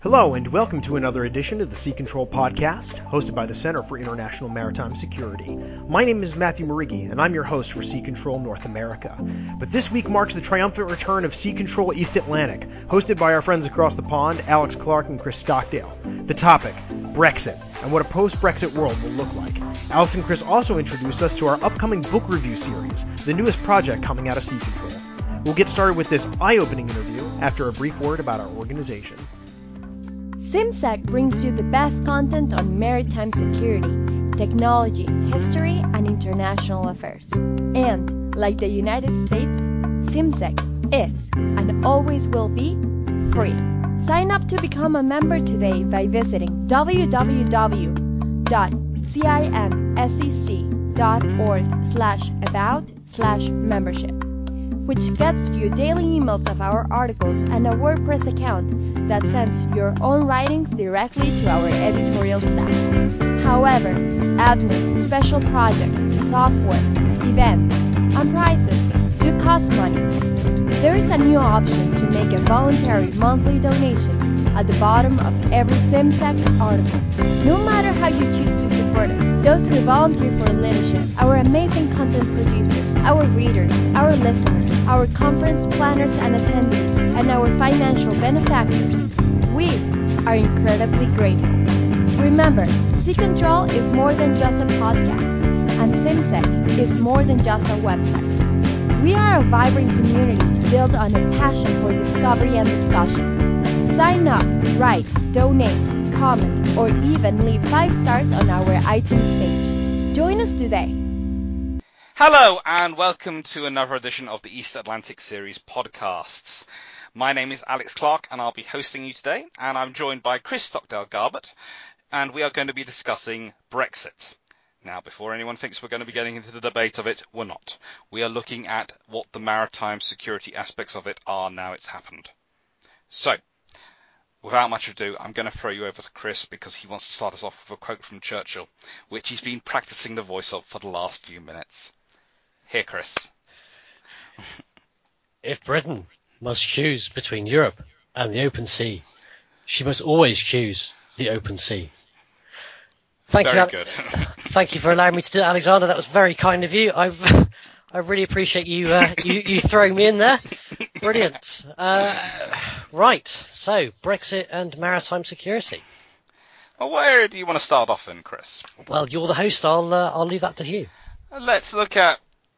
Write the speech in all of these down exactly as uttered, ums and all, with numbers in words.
Hello, and welcome to another edition of the Sea Control Podcast, hosted by the Center for International Maritime Security. My name is Matthew Marigi, and I'm your host for Sea Control North America. But this week marks the triumphant return of Sea Control East Atlantic, hosted by our friends across the pond, Alex Clark and Chris Stockdale. The topic, Brexit, and what a post-Brexit world will look like. Alex and Chris also introduced us to our upcoming book review series, the newest project coming out of Sea Control. We'll get started with this eye-opening interview after a brief word about our organization. SimSec brings you the best content on maritime security, technology, history, and international affairs. And, like the United States, SimSec is, and always will be, free. Sign up to become a member today by visiting w w w dot cimsec dot org slash about slash membership, which gets you daily emails of our articles and a WordPress account that sends your own writings directly to our editorial staff. However, admin, special projects, software, events, and prizes do cost money. There is a new option to make a voluntary monthly donation at the bottom of every SimSec article. No matter how you choose to support us, those who volunteer for leadership, our amazing content producers, our readers, our listeners, our conference planners and attendees, and our financial benefactors, we are incredibly grateful. Remember, Sea Control is more than just a podcast, and SimSec is more than just a website. We are a vibrant community built on a passion for discovery and discussion. Sign up, write, donate, comment, or even leave five stars on our iTunes page. Join us today. Hello and welcome to another edition of the East Atlantic Series podcasts. My name is Alex Clark and I'll be hosting you today, and I'm joined by Chris Stockdale-Garbett, and we are going to be discussing Brexit. Now, before anyone thinks we're going to be getting into the debate of it, we're not. We are looking at what the maritime security aspects of it are now it's happened. So, without much ado, I'm going to throw you over to Chris because he wants to start us off with a quote from Churchill, which he's been practicing the voice of for the last few minutes. Here, Chris. If Britain must choose between Europe and the open sea, she must always choose the open sea. Thank very you, good. Thank you for allowing me to do that, Alexander. That was very kind of you. I've, I really appreciate you, uh, you, you throwing me in there. Brilliant. Uh, right. So, Brexit and maritime security. Well, where do you want to start off in, Chris? Well, you're the host. I'll, uh, I'll leave that to you. Let's look at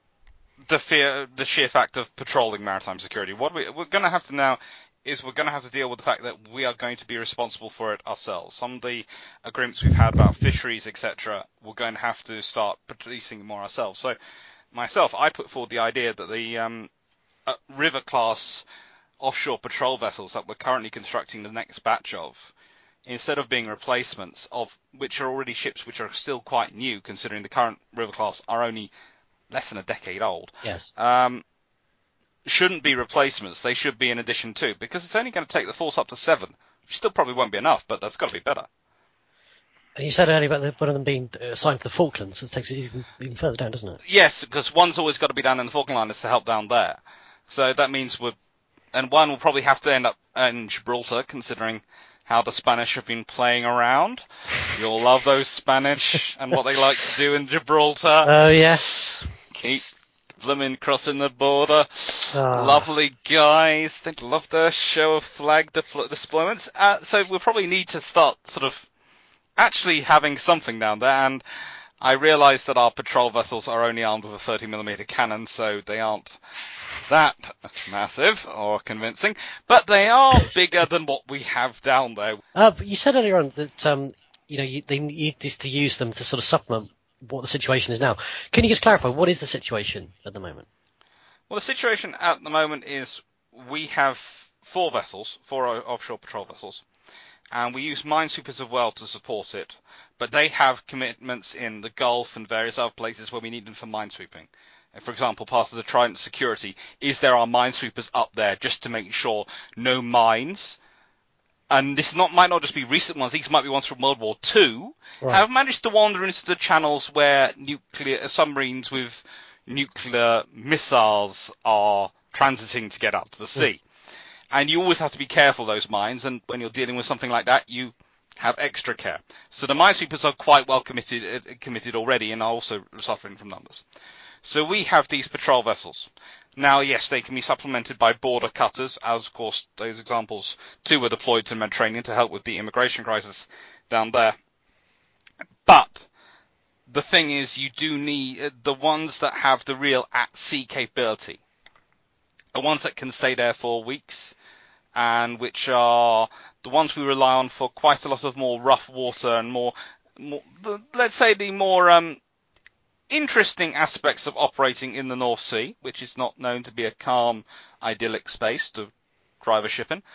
the fear, the sheer fact of patrolling maritime security. What we, we're going to have to now is we're going to have to deal with the fact that we are going to be responsible for it ourselves. Some of the agreements we've had about fisheries, et cetera, we're going to have to start policing more ourselves. So, myself, I put forward the idea that the um, uh, river-class offshore patrol vessels that we're currently constructing the next batch of, instead of being replacements of which are already ships which are still quite new, considering the current river class are only less than a decade old. Yes. Um, shouldn't be replacements. They should be in addition to, because it's only going to take the force up to seven, which still probably won't be enough, but that's got to be better. And you said earlier about the, one of them being assigned to the Falklands. It takes it even, even further down, doesn't it? Yes, because one's always got to be down in the Falkland Islands to help down there. So that means we're, and one will probably have to end up in Gibraltar, considering how the Spanish have been playing around. You'll love those Spanish and what they like to do in Gibraltar. Oh, yes. Keep blooming crossing the border. Oh. Lovely guys. They love their show of flag deployments. Uh, so we'll probably need to start sort of actually having something down there. And I realise that our patrol vessels are only armed with a thirty millimeter cannon, so they aren't that massive or convincing, but they are bigger than what we have down there. Uh, but you said earlier on that um, you know you, they need this to use them to sort of supplement what the situation is now. Can you just clarify what is the situation at the moment? Well, the situation at the moment is we have four vessels, four offshore patrol vessels, and we use minesweepers as well to support it, but they have commitments in the Gulf and various other places where we need them for minesweeping. For example, part of the Trident security is there are minesweepers up there just to make sure no mines, and this not, might not just be recent ones, these might be ones from World War Two, right, have managed to wander into the channels where nuclear submarines with nuclear missiles are transiting to get up to the sea. And you always have to be careful of those mines, and when you're dealing with something like that, you have extra care. So the minesweepers are quite well committed, uh, committed already, and are also suffering from numbers. So we have these patrol vessels. Now, yes, they can be supplemented by border cutters, as of course those examples two were deployed to the Mediterranean to help with the immigration crisis down there. But the thing is, you do need uh, the ones that have the real at-sea capability, the ones that can stay there for weeks, and which are the ones we rely on for quite a lot of more rough water and more, more let's say the more um, interesting aspects of operating in the North Sea, which is not known to be a calm, idyllic space to drive a ship in.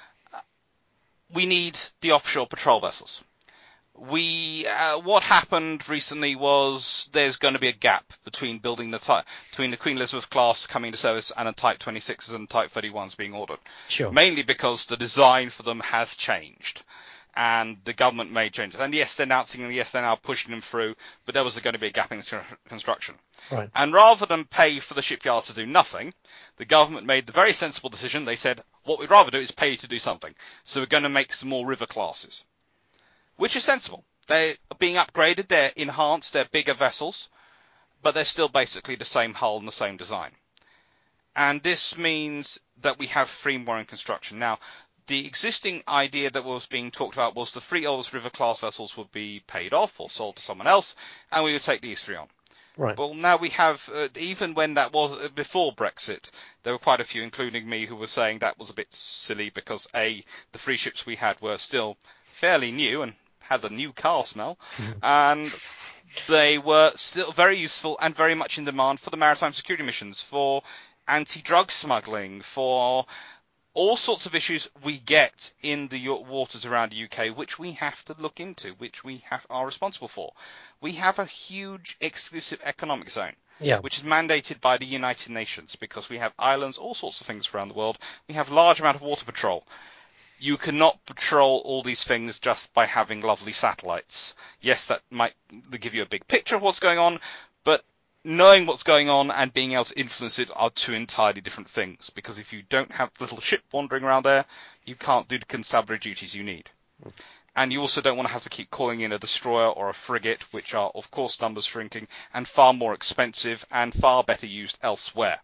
We need the offshore patrol vessels. We uh, what happened recently was there's going to be a gap between building the type, between the Queen Elizabeth class coming to service and the Type twenty-sixes and Type thirty-ones being ordered. Sure. Mainly because the design for them has changed, and the government made changes. And yes, they're announcing them. Yes, they're now pushing them through. But there was going to be a gap in construction. Right. And rather than pay for the shipyards to do nothing, the government made the very sensible decision. They said, what we'd rather do is pay you to do something. So we're going to make some more river classes. Which is sensible. They're being upgraded, they're enhanced, they're bigger vessels, but they're still basically the same hull and the same design. And this means that we have three more in construction. Now, the existing idea that was being talked about was the three oldest river class vessels would be paid off or sold to someone else, and we would take these three on. Right. Well, now we have, uh, even when that was, uh, before Brexit, there were quite a few, including me, who were saying that was a bit silly because, A, the three ships we had were still fairly new and had the new car smell, and they were still very useful and very much in demand for the maritime security missions, for anti-drug smuggling, for all sorts of issues we get in the waters around the U K, which we have to look into, which we have, are responsible for. We have a huge exclusive economic zone, yeah. which is mandated by the United Nations, because we have islands, all sorts of things around the world. We have large amount of water patrol. You cannot patrol all these things just by having lovely satellites. Yes, that might give you a big picture of what's going on, but knowing what's going on and being able to influence it are two entirely different things. Because if you don't have the little ship wandering around there, you can't do the constabulary duties you need. And you also don't want to have to keep calling in a destroyer or a frigate, which are, of course, numbers shrinking and far more expensive and far better used elsewhere.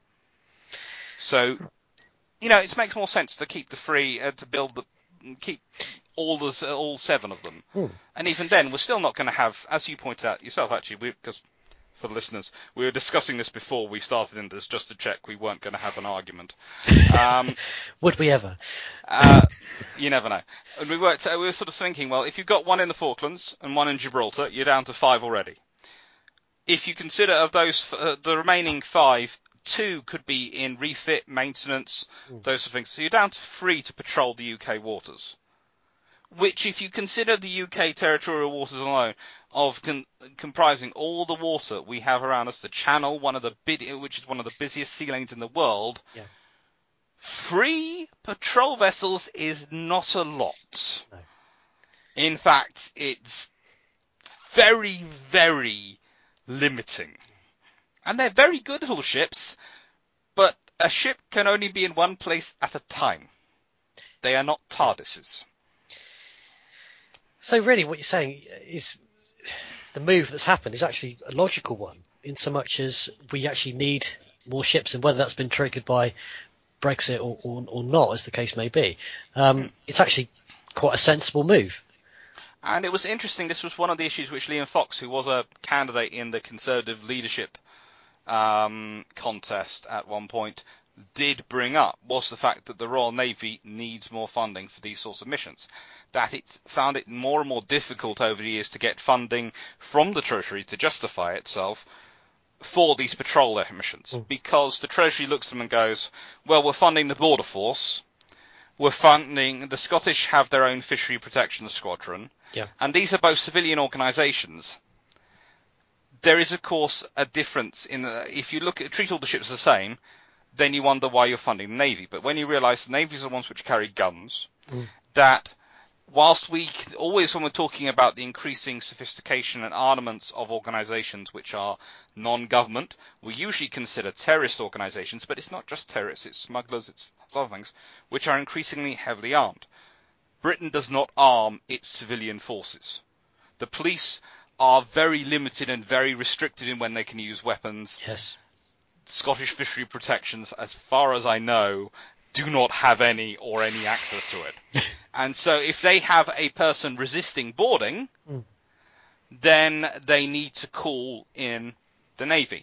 So, you know, it makes more sense to keep the three, uh, to build the, keep all the, all seven of them. Hmm. And even then, we're still not going to have, as you pointed out yourself, actually, because for the listeners, we were discussing this before we started into this, just to check we weren't going to have an argument. Um, Would we ever? uh, you never know. And we were, we were sort of thinking, well, if you've got one in the Falklands and one in Gibraltar, you're down to five already. If you consider of those, uh, the remaining five, two could be in refit, maintenance, mm. those sort of things. So you're down to three to patrol the U K waters. Which, if you consider the U K territorial waters alone, of con- comprising all the water we have around us, the Channel, one of the bid- which is one of the busiest sea lanes in the world, yeah. three patrol vessels is not a lot. No. In fact, it's very, very limiting. And they're very good little ships, but a ship can only be in one place at a time. They are not TARDISes. So really what you're saying is the move that's happened is actually a logical one, in so much as we actually need more ships, and whether that's been triggered by Brexit or, or, or not, as the case may be. Um, mm. It's actually quite a sensible move. And it was interesting, this was one of the issues which Liam Fox, who was a candidate in the Conservative leadership um, contest at one point, did bring up, was the fact that the Royal Navy needs more funding for these sorts of missions. That it found it more and more difficult over the years to get funding from the Treasury to justify itself for these patrol missions. Mm. Because the Treasury looks at them and goes, well, we're funding the Border Force, we're funding, the Scottish have their own Fishery Protection Squadron, yeah. and these are both civilian organisations. There is, of course, a difference in, the, if you look at, treat all the ships the same, then you wonder why you're funding the Navy. But when you realise the Navy's are the ones which carry guns, mm. that whilst we always, when we're talking about the increasing sophistication and armaments of organisations which are non-government, we usually consider terrorist organisations, but it's not just terrorists, it's smugglers, it's other things, which are increasingly heavily armed. Britain does not arm its civilian forces. The police are very limited and very restricted in when they can use weapons. Yes. Scottish Fishery Protections, as far as I know, do not have any or any access to it. And so if they have a person resisting boarding, mm. then they need to call in the Navy.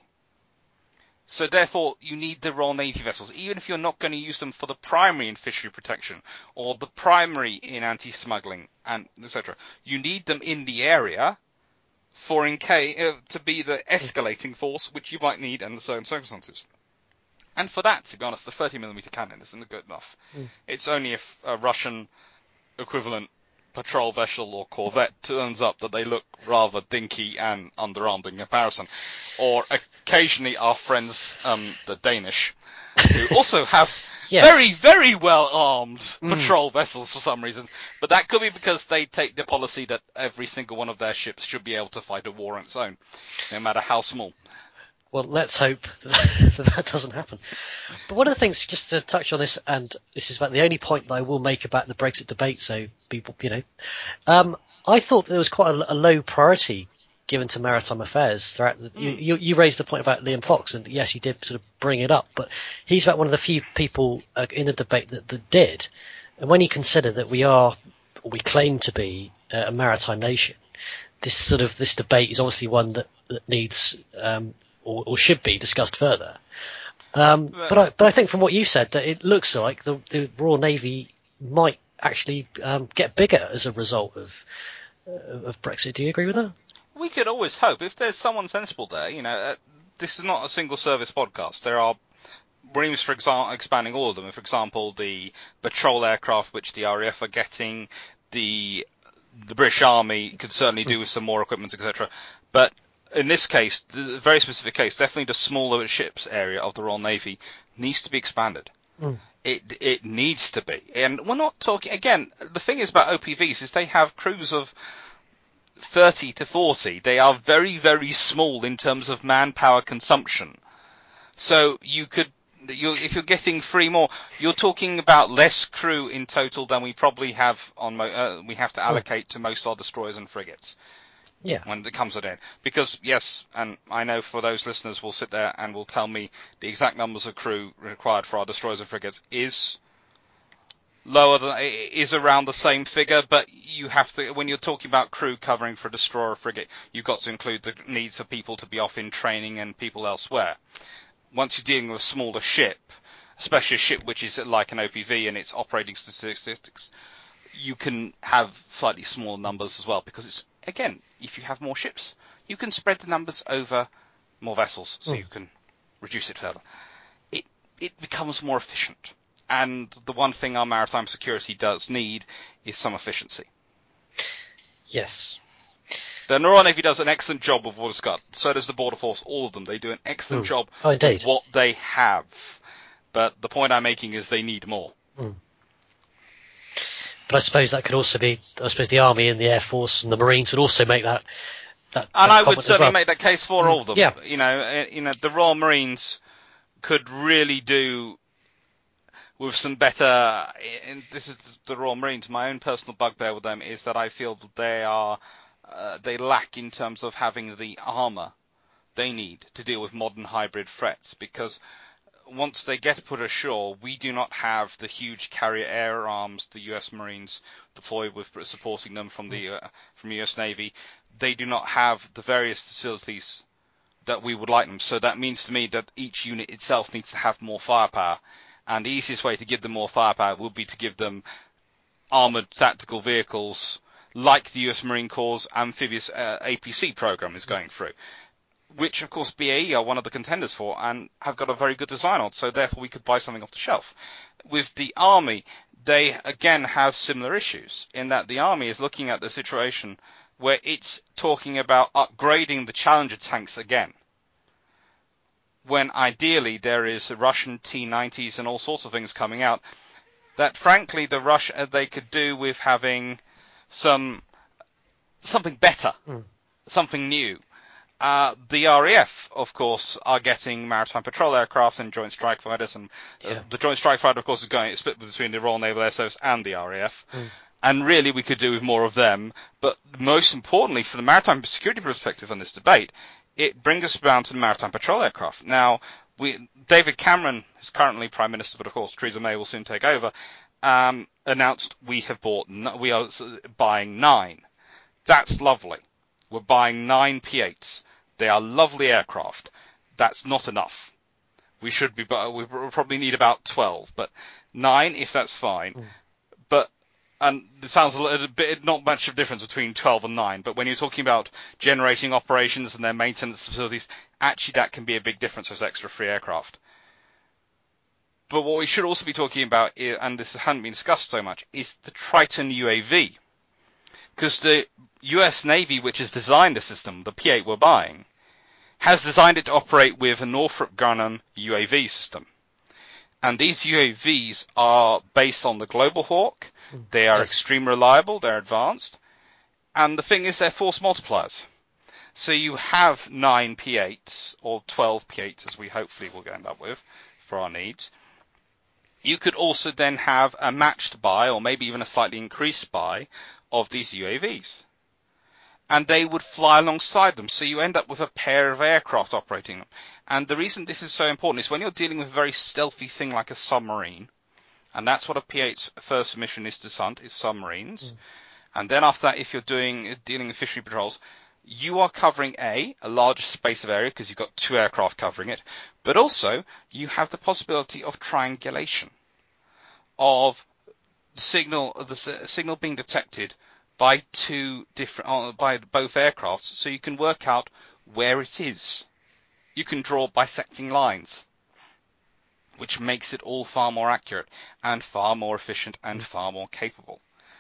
So therefore, you need the Royal Navy vessels, even if you're not going to use them for the primary in fishery protection or the primary in anti-smuggling and et cetera. You need them in the area for in case uh, to be the escalating force which you might need under certain circumstances. And for that, to be honest, the thirty millimeter cannon isn't good enough. Mm. It's only if a Russian equivalent patrol vessel or corvette turns up that they look rather dinky and underarmed in comparison. Or occasionally our friends, um, the Danish, who also have yes. very, very well-armed mm. patrol vessels for some reason. But that could be because they take the policy that every single one of their ships should be able to fight a war on its own, no matter how small. Well, let's hope that that doesn't happen. But one of the things, just to touch on this, and this is about the only point that I will make about the Brexit debate, so people, you know, um, I thought there was quite a, a low priority given to maritime affairs throughout. The, mm. you, you raised the point about Liam Fox, and yes, you did sort of bring it up, but he's about one of the few people uh, in the debate that, that did. And when you consider that we are, or we claim to be, uh, a maritime nation, this sort of this debate is obviously one that, that needs. Um, Or, or should be discussed further. Um, but I, but I think from what you said that it looks like the, the Royal Navy might actually um, get bigger as a result of uh, of Brexit. Do you agree with that? We could always hope if there's someone sensible there. You know, uh, this is not a single service podcast. There are Marines, for example, expanding all of them. For example, the patrol aircraft which the R A F are getting, the the British Army could certainly do with some more equipment, et cetera. But in this case, the very specific case, definitely the smaller ships area of the Royal Navy needs to be expanded. Mm. It it needs to be. And we're not talking, again, the thing is about O P Vs is they have crews of thirty to forty. They are very, very small in terms of manpower consumption. So you could, you if you're getting three more, you're talking about less crew in total than we probably have on, uh, we have to allocate mm. to most our destroyers and frigates. Yeah. When it comes to it. Because, yes, and I know for those listeners will sit there and will tell me the exact numbers of crew required for our destroyers and frigates is lower than, is around the same figure, but you have to, when you're talking about crew covering for a destroyer or frigate, you've got to include the needs of people to be off in training and people elsewhere. Once you're dealing with a smaller ship, especially a ship which is like an O P V and its operating statistics, you can have slightly smaller numbers as well, because it's, again, if you have more ships, you can spread the numbers over more vessels, so mm. you can reduce it further. It it becomes more efficient, and the one thing our maritime security does need is some efficiency. Yes. The Royal Navy does an excellent job with Water Guard. So does the Border Force. All of them, they do an excellent mm. job oh, with what they have. But the point I'm making is they need more. Mm. But I suppose that could also be, I suppose the Army and the Air Force and the Marines would also make that, that And that I would certainly well. make that case for mm. all of them. Yeah. You know, you know, the Royal Marines could really do with some better, and this is the Royal Marines, my own personal bugbear with them is that I feel that they are, uh, they lack in terms of having the armour they need to deal with modern hybrid threats, because once they get put ashore, we do not have the huge carrier air arms the U S Marines deploy with supporting them from the uh, from U S Navy. They do not have the various facilities that we would like them. So that means to me that each unit itself needs to have more firepower. And the easiest way to give them more firepower would be to give them armoured tactical vehicles like the U S Marine Corps' amphibious uh, A P C program is going through, which, of course, B A E are one of the contenders for and have got a very good design on, so therefore we could buy something off the shelf. With the Army, they, again, have similar issues, in that the Army is looking at the situation where it's talking about upgrading the Challenger tanks again, when ideally there is Russian T nineties and all sorts of things coming out that, frankly, the Russia they could do with having some something better, mm. something new. Uh, the R A F, of course, are getting maritime patrol aircraft and joint strike fighters, and uh, Yeah. the joint strike fighter, of course, is going it's split between the Royal Naval Air Service and the R A F. Mm. And really, we could do with more of them. But most importantly, from the maritime security perspective on this debate, it brings us down to the maritime patrol aircraft. Now, we, David Cameron is currently Prime Minister, but of course Theresa May will soon take over. Um, announced we have bought, we are buying nine. That's lovely. We're buying nine P eights. They are lovely aircraft. That's not enough. We should be, we probably need about twelve, but nine, if that's fine. Mm. But, and it sounds a little bit, not much of a difference between twelve and nine, but when you're talking about generating operations and their maintenance facilities, actually that can be a big difference as extra free aircraft. But what we should also be talking about, and this hadn't been discussed so much, is the Triton U A V. Because the U S Navy, which has designed the system, the P eight we're buying, has designed it to operate with a Northrop Grumman U A V system. And these U A Vs are based on the Global Hawk. They are yes. extremely reliable. They're advanced. And the thing is, they're force multipliers. So you have nine P eights, or twelve P eights, as we hopefully will end up with, for our needs. You could also then have a matched buy, or maybe even a slightly increased buy, of these U A Vs. And they would fly alongside them, so you end up with a pair of aircraft operating them. And the reason this is so important is when you're dealing with a very stealthy thing like a submarine, and that's what a P eight's first mission is to hunt, is submarines. Mm. And then after that, if you're doing dealing with fishery patrols, you are covering A, a larger space of area because you've got two aircraft covering it, but also you have the possibility of triangulation, of the signal, the signal being detected by two different, uh, by both aircrafts, so you can work out where it is. You can draw bisecting lines, which makes it all far more accurate and far more efficient and far more capable.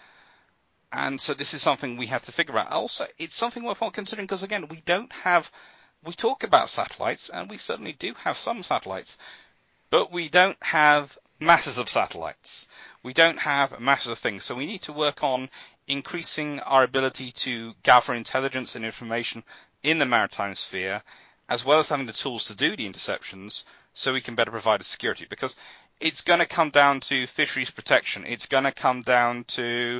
And so this is something we have to figure out. Also, it's something worth considering because, again, we don't have, we talk about satellites, and we certainly do have some satellites, but we don't have masses of satellites. We don't have masses of things. So we need to work on increasing our ability to gather intelligence and information in the maritime sphere, as well as having the tools to do the interceptions so we can better provide a security. Because it's going to come down to fisheries protection. It's going to come down to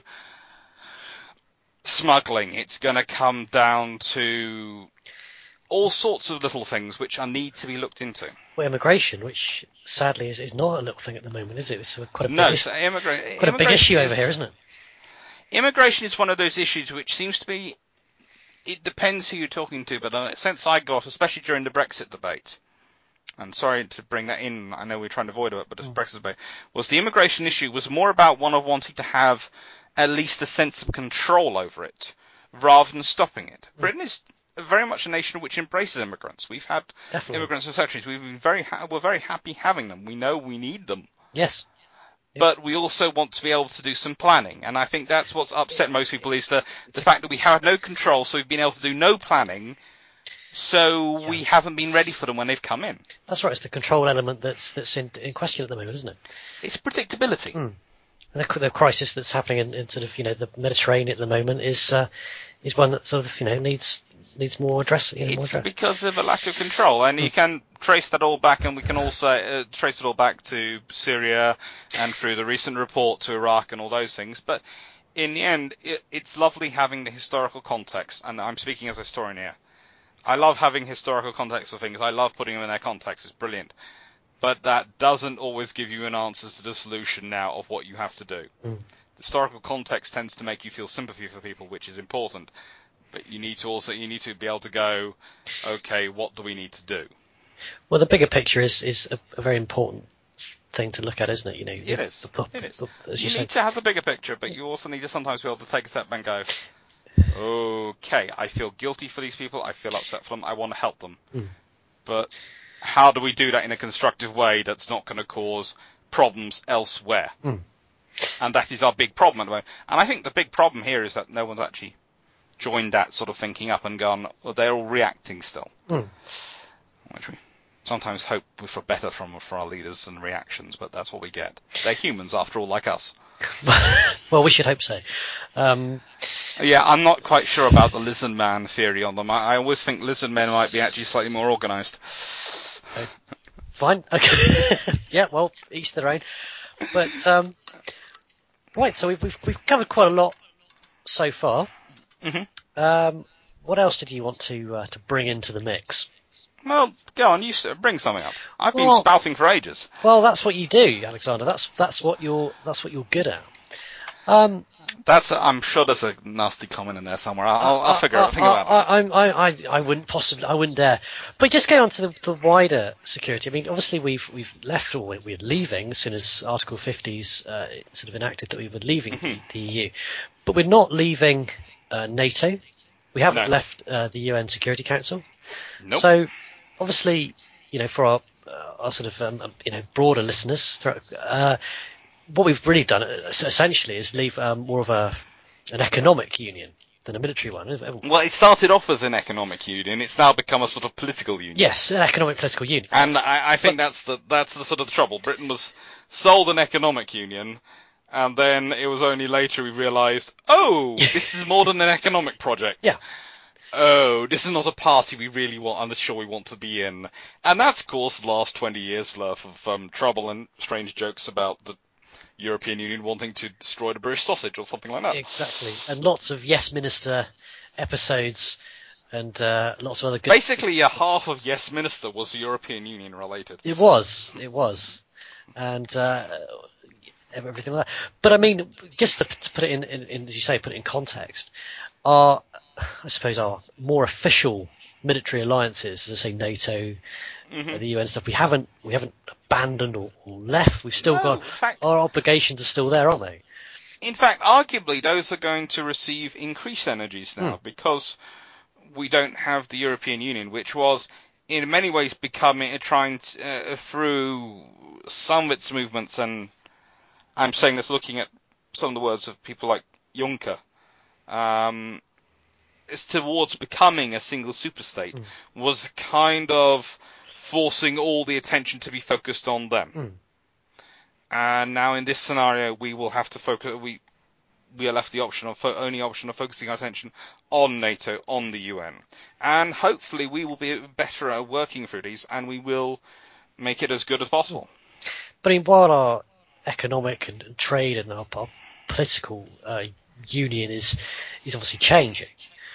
smuggling. It's going to come down to all sorts of little things which are need to be looked into. Well, immigration, which sadly is, is not a little thing at the moment, is it? It's quite a big, no, issue, so immigra- quite a big issue over is, here, isn't it? Immigration is one of those issues which seems to be, it depends who you're talking to, but a sense I got, especially during the Brexit debate, and sorry to bring that in, I know we're trying to avoid it, but it's mm. Brexit debate, was the immigration issue was more about one of wanting to have at least a sense of control over it, rather than stopping it. Mm. Britain is very much a nation which embraces immigrants. We've had Definitely. immigrants for centuries. We've been very ha- we're very happy having them. We know we need them. Yes. But we also want to be able to do some planning, and I think that's what's upset most people is the the fact that we have no control, so we've been able to do no planning, so yeah. we haven't been ready for them when they've come in. That's right. It's the control element that's that's in, in question at the moment, isn't it? It's predictability. Mm. The, the crisis that's happening in, in sort of you know the Mediterranean at the moment is uh, is one that sort of you know needs needs more addressing. You know, it's more address. because of a lack of control, and mm. you can trace that all back, and we can also uh, trace it all back to Syria and through the recent report to Iraq and all those things. But in the end, it, it's lovely having the historical context, and I'm speaking as a historian here. I love having historical context of things. I love putting them in their context. It's brilliant. But that doesn't always give you an answer to the solution now of what you have to do. Mm. Historical context tends to make you feel sympathy for people, which is important. But you need to also you need to be able to go, okay, what do we need to do? Well, the bigger picture is is a, a very important thing to look at, isn't it? You know, it the, is. The, the, it is. The, as you you need say. to have the bigger picture, but you also need to sometimes be able to take a step and go, okay, I feel guilty for these people. I feel upset for them. I want to help them. Mm. But how do we do that in a constructive way that's not going to cause problems elsewhere? Mm. And that is our big problem at the moment. And I think the big problem here is that no one's actually joined that sort of thinking up and gone, well, they're all reacting still. Mm. Which we sometimes hope for better from for our leaders and reactions, but that's what we get. They're humans, after all, like us. Well, we should hope so. Um, Yeah, I'm not quite sure about the lizard man theory on them. I, I always think lizard men might be actually slightly more organised. uh, fine. Okay. Yeah. Well, each their own. But um, right. So we've, we've we've covered quite a lot so far. Mm-hmm. Um, what else did you want to uh, to bring into the mix? Well, go on, you s- bring something up. I've been Well- spouting for ages. Well, that's what you do, Alexander. That's that's what you're that's what you're good at. Um, That's a, I'm sure there's a nasty comment in there somewhere. I'll, I'll figure I, it. Think about it. I, I, I, I wouldn't possibly, I wouldn't dare. But just going on to the, the wider security. I mean, obviously we've we've left, or we're leaving as soon as Article fifty's uh, sort of enacted that we were leaving Mm-hmm. the E U, but we're not leaving uh, NATO. We haven't No. left uh, the U N Security Council. Nope. So obviously, you know, for our uh, our sort of um, you know broader listeners, uh, what we've really done uh, essentially is leave um, more of a an economic union than a military one. Well, it started off as an economic union. It's now become a sort of political union. Yes, an economic political union. And I, I think that's the that's the sort of the trouble. Britain was sold an economic union, and then it was only later we realised, oh, this is more than an economic project. Yeah. Oh, this is not a party we really want, I'm not sure we want to be in. And that's caused the last twenty years worth of um, trouble and strange jokes about the European Union wanting to destroy the British sausage or something like that. Exactly, and lots of Yes Minister episodes, and uh, lots of other good. Basically, a half of Yes Minister was European Union related. It was, it was, and uh, everything like that. But I mean, just to, to put it in, in, in, as you say, put it in context, our, I suppose, our more official military alliances, as I say, NATO, Mm-hmm. uh, the U N stuff, we haven't we haven't abandoned or, or left. We've still No, got in fact- our obligations are still there, aren't they? In fact, arguably, those are going to receive increased energies now Hmm. because we don't have the European Union, which was in many ways becoming uh, trying to, uh, through some of its movements, and I'm saying this looking at some of the words of people like Juncker, um, is towards becoming a single superstate, Mm. was kind of forcing all the attention to be focused on them. Mm. And now in this scenario, we will have to focus. We we are left the option of fo- only option of focusing our attention on NATO, on the U N, and hopefully we will be better at working through these, and we will make it as good as possible. But I mean, while our economic and, and trade and our, our political uh, union is is obviously changing,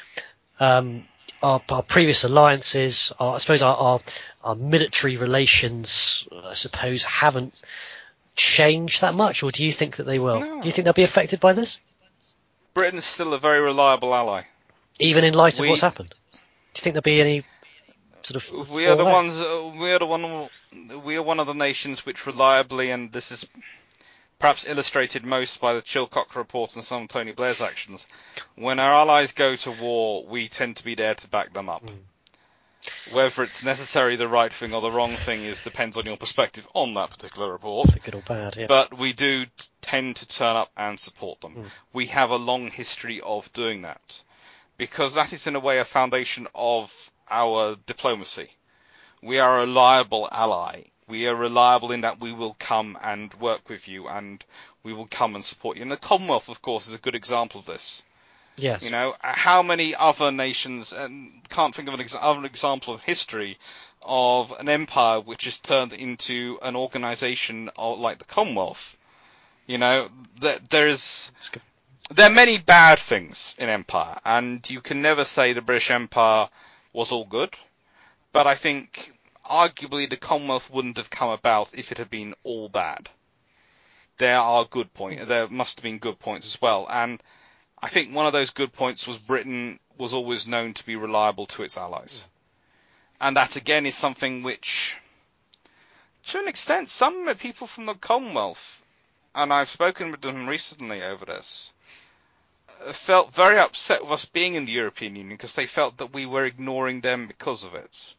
um, our, our previous alliances, our, I suppose our, our our military relations, I suppose, haven't changed that much, or do you think that they will? No. Do you think they'll be affected by this, Britain's still a very reliable ally. even in light of We- what's happened? Do you think there'll be any sort of? We are the fallout? ones. Uh, we are the one. We are one of the nations which reliably, and this is perhaps illustrated most by the Chilcot report and some of Tony Blair's actions. When our allies go to war, we tend to be there to back them up. Mm. Whether it's necessarily the right thing or the wrong thing is depends on your perspective on that particular report. For good or bad, yeah. But we do t- tend to turn up and support them. Mm. We have a long history of doing that. Because that is in a way a foundation of our diplomacy. We are a reliable ally. We are reliable in that we will come and work with you and we will come and support you. And the Commonwealth, of course, is a good example of this. Yes. You know, how many other nations, and can't think of an ex- other example of history of an empire which has turned into an organisation of, like the Commonwealth. You know, that there is, It's good. there are many bad things in empire, and you can never say the British Empire was all good. But I think, arguably, the Commonwealth wouldn't have come about if it had been all bad. There are good points. There must have been good points as well, and I think one of those good points was Britain was always known to be reliable to its allies. And that again is something which, to an extent, some people from the Commonwealth, and I've spoken with them recently over this, felt very upset with us being in the European Union because they felt that we were ignoring them because of it.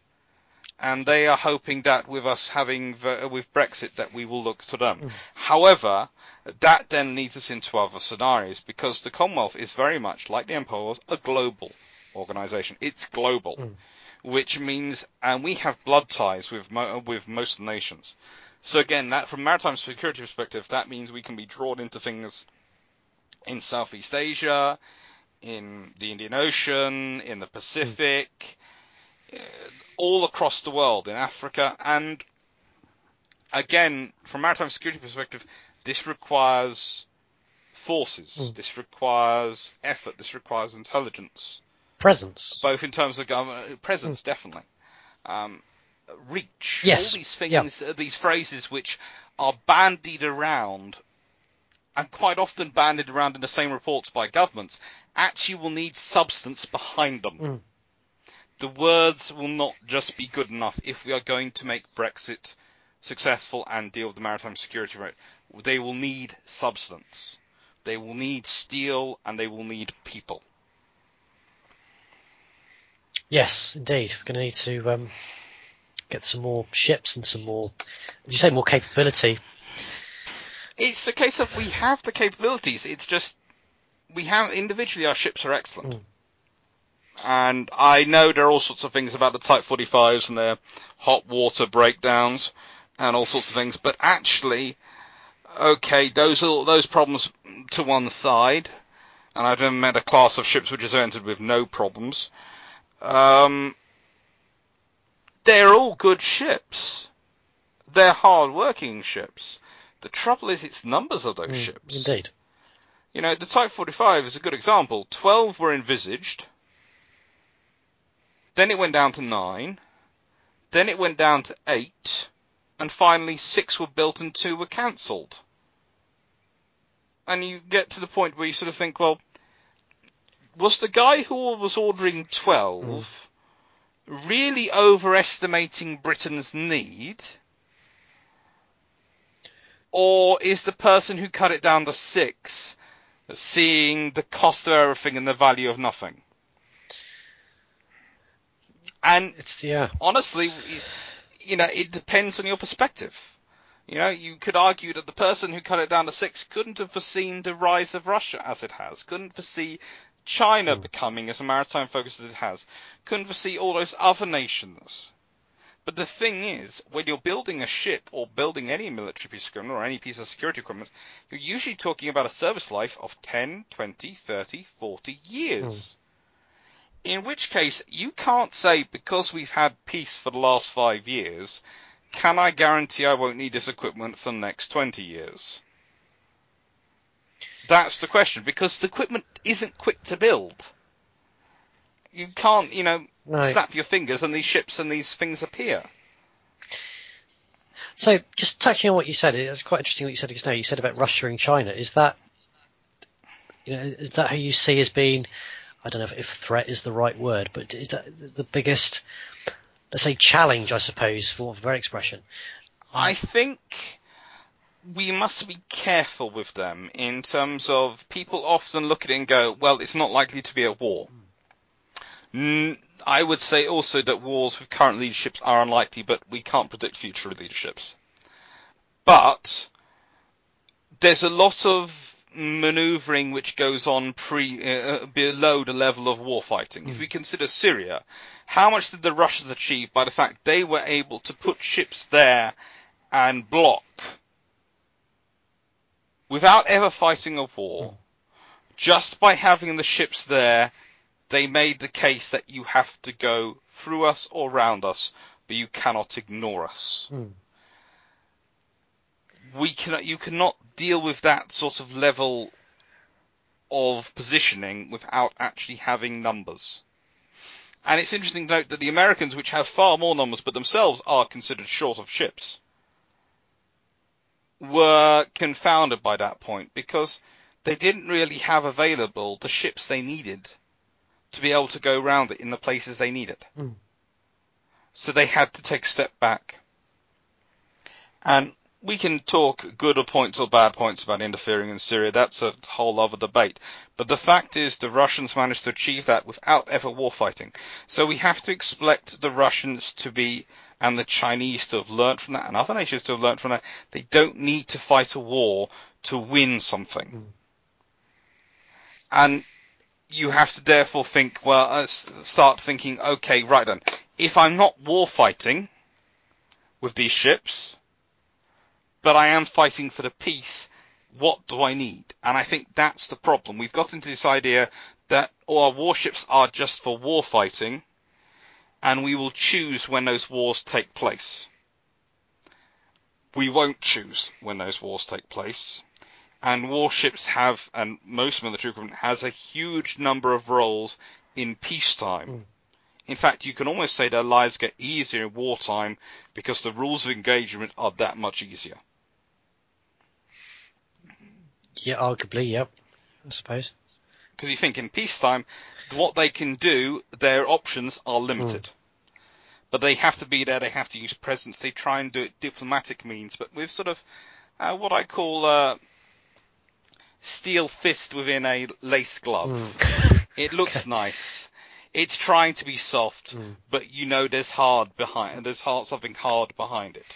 And they are hoping that with us having, with Brexit, that we will look to them. Mm. However, that then leads us into other scenarios because the Commonwealth is very much, like the Empire was, a global organisation. It's global, Mm. which means, and we have blood ties with mo- with most nations, So again, that from a maritime security perspective, that means we can be drawn into things in Southeast Asia, in the Indian Ocean, in the Pacific, mm. all across the world, in Africa, and again, from a maritime security perspective, this requires forces, mm. this requires effort, this requires intelligence. Presence. Both in terms of government, presence, mm. definitely. Um, reach. Yes. All these things, yeah. uh, these phrases which are bandied around, and quite often bandied around in the same reports by governments, actually will need substance behind them. Mm. The words will not just be good enough if we are going to make Brexit successful and deal with the maritime security rate. They will need substance. They will need steel, and they will need people. Yes, indeed. We're going to need to um, get some more ships and some more, did you say more capability? It's a case of we have the capabilities. It's just, we have, individually our ships are excellent. Mm. And I know there are all sorts of things about the Type forty-fives and their hot water breakdowns and all sorts of things, but actually, okay, those are those problems to one side, and I've never met a class of ships which has entered with no problems. Um, they're all good ships. They're hard-working ships. The trouble is its numbers of those mm, ships. Indeed. You know, the Type forty-five is a good example. Twelve were envisaged. Then it went down to nine. Then it went down to eight. And finally six were built and two were cancelled. And you get to the point where you sort of think, well, was the guy who was ordering twelve mm. really overestimating Britain's need? Or is the person who cut it down to six seeing the cost of everything and the value of nothing? And it's, yeah. honestly, you know, it depends on your perspective. You know, you could argue that the person who cut it down to six couldn't have foreseen the rise of Russia as it has, couldn't foresee China mm. becoming as a maritime focus as it has, couldn't foresee all those other nations. But the thing is, when you're building a ship or building any military piece of equipment or any piece of security equipment, you're usually talking about a service life of ten, twenty, thirty, forty years. Mm. In which case, you can't say, because we've had peace for the last five years, can I guarantee I won't need this equipment for the next twenty years? That's the question, because the equipment isn't quick to build. You can't, you know, no. snap your fingers and these ships and these things appear. So, just touching on what you said, it's quite interesting what you said just now. You said about Russia and China. Is that, you know, is that who you see as being, I don't know if, if threat is the right word, but is that the biggest, let's say, challenge, I suppose, for their expression? I think we must be careful with them in terms of people often look at it and go, well, it's not likely to be a war. Mm. I would say also that wars with current leaderships are unlikely, but we can't predict future leaderships. But there's a lot of manoeuvring which goes on pre uh, below the level of war fighting. Mm. If we consider Syria, how much did the Russians achieve by the fact they were able to put ships there and block, without ever fighting a war, mm. just by having the ships there? They made the case that you have to go through us or around us, but you cannot ignore us. Mm. We cannot, you cannot deal with that sort of level of positioning without actually having numbers. And it's interesting to note that the Americans, which have far more numbers but themselves are considered short of ships, were confounded by that point because they didn't really have available the ships they needed to be able to go around it in the places they needed. Mm. So they had to take a step back. And we can talk good or points or bad points about interfering in Syria. That's a whole other debate. But the fact is the Russians managed to achieve that without ever war fighting. So we have to expect the Russians to be, and the Chinese to have learnt from that, and other nations to have learnt from that. They don't need to fight a war to win something. Mm. And you have to therefore think, well, uh, start thinking, okay, right then, if I'm not war fighting with these ships, but I am fighting for the peace. What do I need? And I think that's the problem. We've got into this idea that all our warships are just for war fighting, and we will choose when those wars take place. We won't choose when those wars take place. And warships have, and most military equipment has a huge number of roles in peacetime. Mm. In fact, you can almost say their lives get easier in wartime because the rules of engagement are that much easier. Yeah, arguably, yep, I suppose. Because you think in peacetime, what they can do, their options are limited. Mm. But they have to be there, they have to use presence, they try and do it diplomatic means, but with sort of uh, what I call uh, steel fist within a lace glove. Mm. It looks okay. nice. It's trying to be soft, mm. but you know there's hard behind, there's hard, something hard behind it.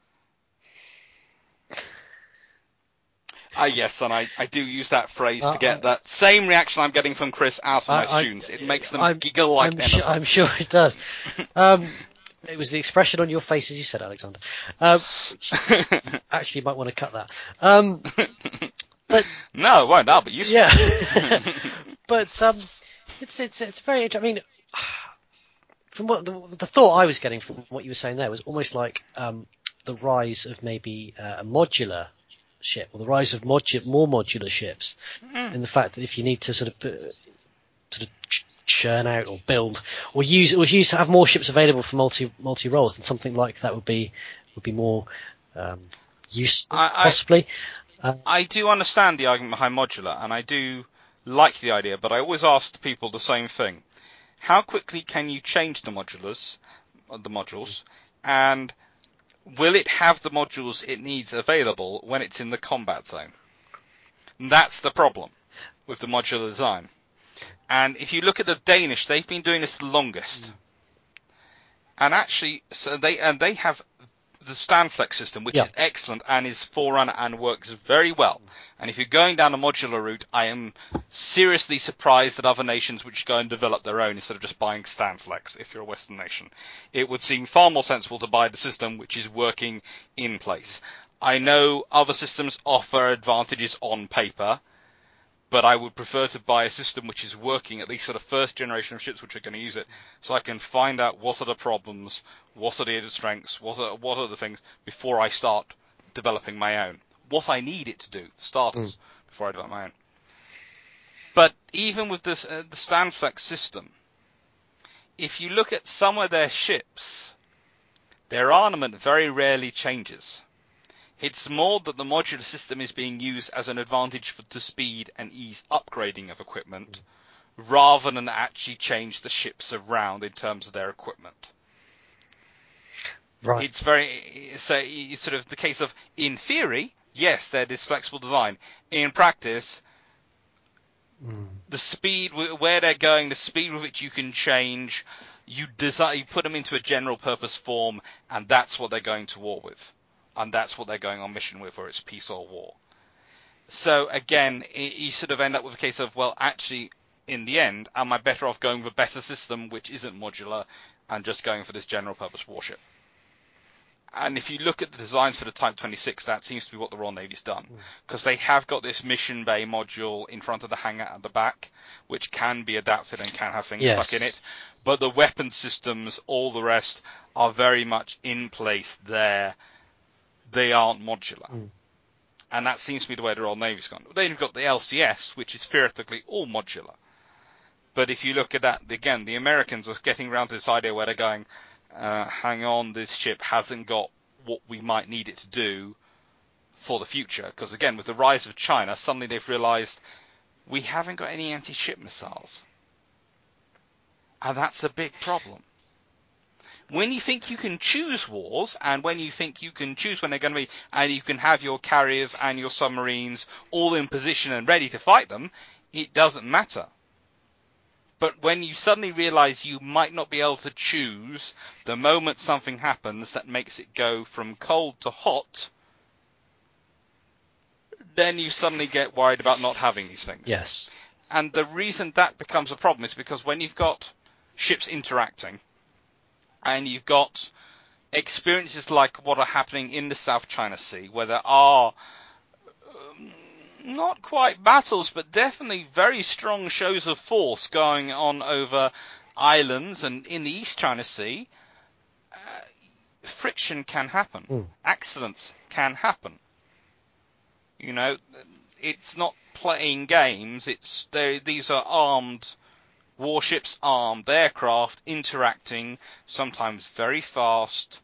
Ah, yes, and I, I do use that phrase uh, to get uh, that same reaction I'm getting from Chris out of my I, students. It makes them I'm, giggle like I'm anything. Sure, I'm sure it does. um, it was the expression on your face as you said, Alexander. Um, actually, you might want to cut that. Um, but no, it won't. That'll be useful. Yeah. But um, it's it's it's very interesting. I mean, from what the, the thought I was getting from what you were saying there was almost like um, the rise of maybe uh, a modular ship, or the rise of modu- more modular ships, mm. and the fact that if you need to sort of put, sort of ch- churn out or build or use or use to have more ships available for multi multi roles, then something like that would be would be more um, useful, I, possibly. I, uh, I do understand the argument behind modular, and I do like the idea, but I always ask people the same thing: how quickly can you change the modulars, the modules, and will it have the modules it needs available when it's in the combat zone? And that's the problem with the modular design. And if you look at the Danish, they've been doing this the longest. Mm. And actually, so they and they have the Standflex system, which yeah. is excellent and is forerunner and works very well. And if you're going down a modular route, I am seriously surprised that other nations which go and develop their own instead of just buying Standflex, if you're a Western nation. It would seem far more sensible to buy the system which is working in place. I know other systems offer advantages on paper, but I would prefer to buy a system which is working, at least for the first generation of ships which are going to use it, so I can find out what are the problems, what are the strengths, what are, what are the things, before I start developing my own. What I need it to do, for starters, mm. before I develop my own. But even with this, uh, the Standflex system, if you look at some of their ships, their armament very rarely changes. It's more that the modular system is being used as an advantage for to speed and ease upgrading of equipment, rather than actually change the ships around in terms of their equipment. Right. It's very so it's sort of the case of, in theory, yes, they're this flexible design. In practice, mm. the speed where they're going, the speed with which you can change, you design, you put them into a general purpose form, and that's what they're going to war with. And that's what they're going on mission with, whether it's peace or war. So again, you sort of end up with a case of, well, actually, in the end, am I better off going with a better system which isn't modular and just going for this general purpose warship? And if you look at the designs for the Type twenty-six, that seems to be what the Royal Navy's done. Because mm. they have got this mission bay module in front of the hangar at the back, which can be adapted and can have things yes. stuck in it. But the weapon systems, all the rest, are very much in place there. They aren't modular. Mm. And that seems to be the way the Royal Navy's gone. Then you've got the L C S, which is theoretically all modular. But if you look at that, again, the Americans are getting around to this idea where they're going, uh, hang on, this ship hasn't got what we might need it to do for the future. Because again, with the rise of China, suddenly they've realized we haven't got any anti-ship missiles. And that's a big problem. When you think you can choose wars, and when you think you can choose when they're going to be, and you can have your carriers and your submarines all in position and ready to fight them, it doesn't matter. But when you suddenly realize you might not be able to choose the moment something happens that makes it go from cold to hot, then you suddenly get worried about not having these things. Yes. And the reason that becomes a problem is because when you've got ships interacting, and you've got experiences like what are happening in the South China Sea, where there are um, not quite battles, but definitely very strong shows of force going on over islands and in the East China Sea, uh, friction can happen. Mm. Accidents can happen. You know, it's not playing games. It's these are armed warships, armed aircraft interacting, sometimes very fast,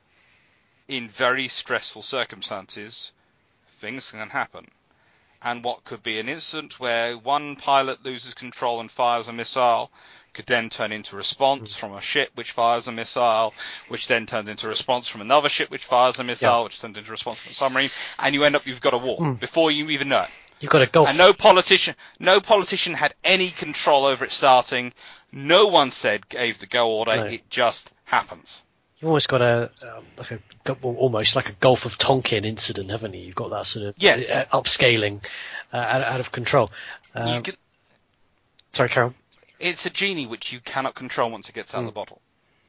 in very stressful circumstances. Things can happen. And what could be an incident where one pilot loses control and fires a missile could then turn into response from a ship which fires a missile, which then turns into response from another ship which fires a missile, yeah. which turns into response from a submarine, and you end up, you've got a war mm. before you even know it. You've got a Gulf. And no politician, no politician had any control over it starting. No one said, gave the go order. No. It just happens. You've almost got a um, like a almost like a Gulf of Tonkin incident, haven't you? You've got that sort of yes. uh, upscaling uh, out, out of control. Um, you can, sorry, Carol. It's a genie which you cannot control once it gets out mm. of the bottle.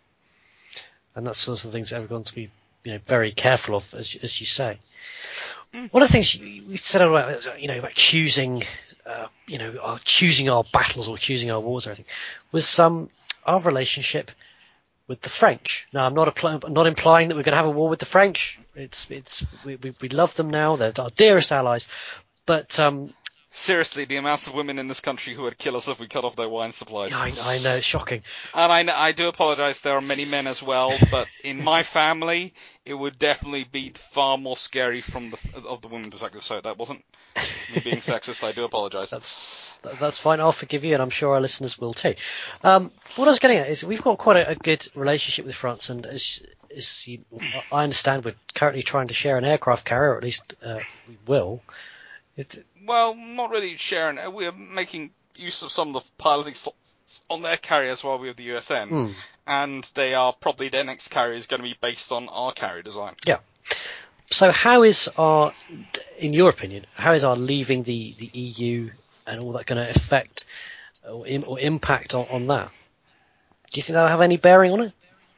And that's sort of things that everyone's to be, you know, very careful of, as as you say. Mm. One of the things we said about, you know, about choosing, uh, you know, our, choosing our battles or choosing our wars or anything, was um, our relationship with the French. Now, I'm not apply- not implying that we're going to have a war with the French. It's it's we we, we love them now; they're our dearest allies. But um, seriously, the amount of women in this country who would kill us if we cut off their wine supplies. I, I know, it's shocking. And I, know, I do apologise, there are many men as well, but in my family, it would definitely be far more scary from the of the women perspective. So that wasn't me being sexist. I do apologise. That's that's fine. I'll forgive you, and I'm sure our listeners will too. Um, what I was getting at is we've got quite a, a good relationship with France, and as, as you, I understand, we're currently trying to share an aircraft carrier, or at least uh, we will. It, well, not really sharing. We're making use of some of the piloting slots on their carriers while we have the U S N, mm. and they are probably their next carrier is going to be based on our carrier design. Yeah. So how is our, in your opinion, how is our leaving the, the E U and all that going to affect or, im, or impact on, on that? Do you think that'll have any bearing on it?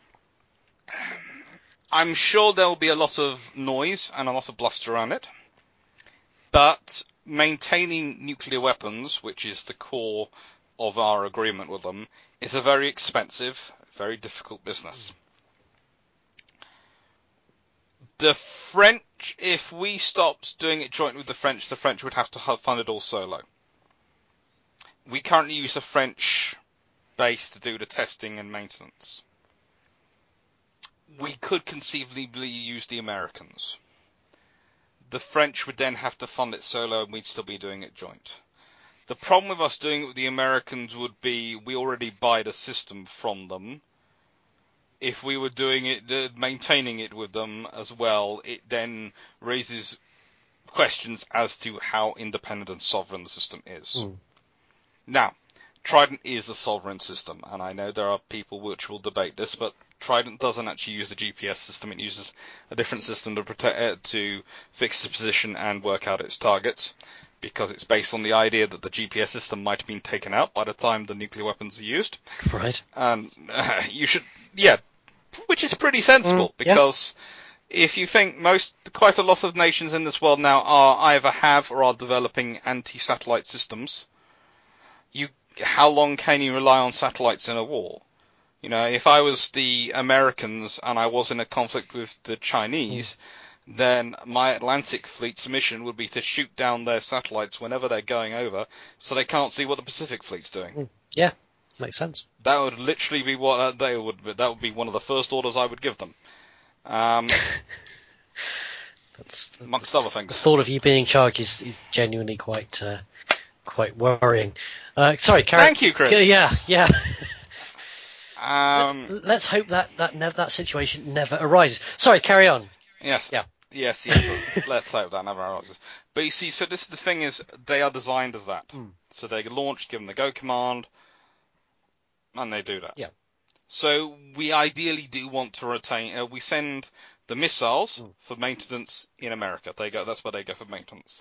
I'm sure there will be a lot of noise and a lot of bluster around it, but maintaining nuclear weapons, which is the core of our agreement with them, is a very expensive, very difficult business. The French, if we stopped doing it jointly with the French, the French would have to fund it all solo. We currently use a French base to do the testing and maintenance. We could conceivably use the Americans. The French would then have to fund it solo and we'd still be doing it joint. The problem with us doing it with the Americans would be we already buy the system from them. If we were doing it, uh, maintaining it with them as well, it then raises questions as to how independent and sovereign the system is. Mm. Now, Trident is a sovereign system, and I know there are people which will debate this, but Trident doesn't actually use the G P S system. It uses a different system to protect, uh, to fix its position and work out its targets, because it's based on the idea that the G P S system might have been taken out by the time the nuclear weapons are used. Right. And uh, you should, yeah, which is pretty sensible, mm, yeah. because if you think most, quite a lot of nations in this world now are either have or are developing anti-satellite systems, you, how long can you rely on satellites in a war? You know, if I was the Americans and I was in a conflict with the Chinese, mm. then my Atlantic fleet's mission would be to shoot down their satellites whenever they're going over, so they can't see what the Pacific fleet's doing. Mm. Yeah, makes sense. That would literally be what uh, they would. That would be one of the first orders I would give them. Um, That's the, amongst other things. The thought of you being charged is, is genuinely quite uh, quite worrying. Uh, sorry, Karen. Thank you, Chris. Yeah, yeah. um, Let's hope that that never, that situation never arises. Sorry, carry on. Yes. Yeah. Yes, yes. Let's hope that never arises. But you see, so this the thing is, they are designed as that. Mm. So they launch, give them the go command, and they do that. Yeah. So we ideally do want to retain. Uh, we send the missiles mm. for maintenance in America. They go. That's where they go for maintenance.